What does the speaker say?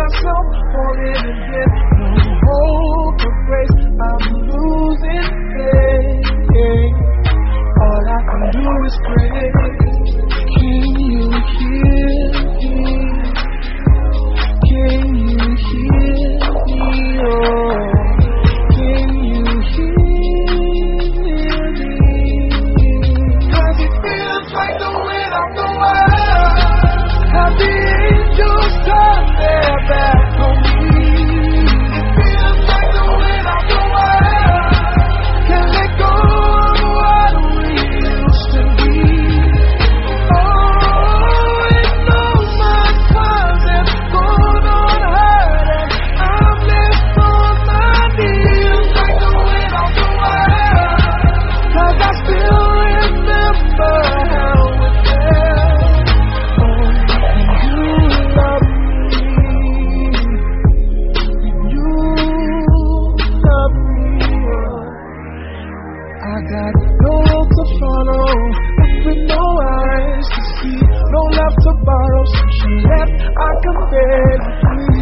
myself, falling again. No hope or grace, I'm losing faith. All I can do is pray. Can you hear me? Can you hear me? Oh, can you hear me? 'Cause it feels like the weight of the world. Have the angels turn their back on me? It feels like the weight of the world. Can't let go of what we used to be. Oh, it knows my times have gone on hurting. I'm left on my knees like the weight of the world. 'Cause I still remember how it felt. Oh, you love me. You love me. I got no road to follow, with no eyes to see, no love to borrow. Since you left, I can barely breathe.